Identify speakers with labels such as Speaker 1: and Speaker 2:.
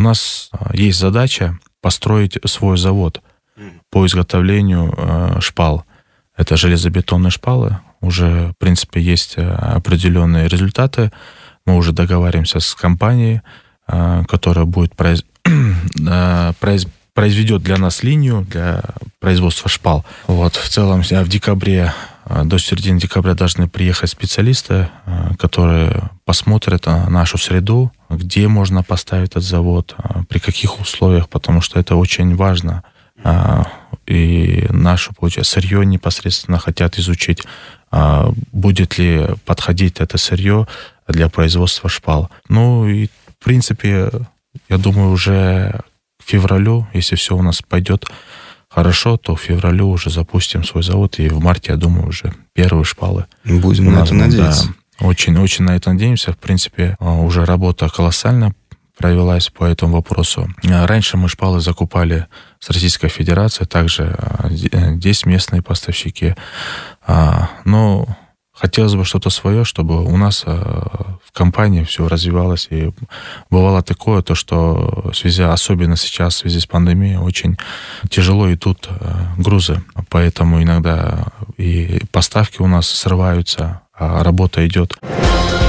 Speaker 1: нас есть задача построить свой завод по изготовлению шпал. Это железобетонные шпалы. Уже, в принципе, есть определенные результаты. Мы уже договариваемся с компанией, которая будет произведет для нас линию для производства шпал. Вот, в целом, в декабре, до середины декабря должны приехать специалисты, которые посмотрят нашу среду, где можно поставить этот завод, при каких условиях, потому что это очень важно. И наше, получается, сырье непосредственно хотят изучить, будет ли подходить это сырье для производства шпал. Ну и, в принципе, я думаю, уже к февралю, если все у нас пойдет хорошо, то в февралю уже запустим свой завод, и в марте, я думаю, уже первые шпалы.
Speaker 2: Будем на это надеяться.
Speaker 1: Да, очень на это надеемся. В принципе, уже работа колоссально провелась по этому вопросу. Раньше мы шпалы закупали с Российской Федерации, также здесь местные поставщики. Но хотелось бы что-то свое, чтобы у нас в компании все развивалось. И бывало такое, то, что особенно сейчас в связи с пандемией, очень тяжело идут грузы. Поэтому иногда и поставки у нас срываются, а работа идет.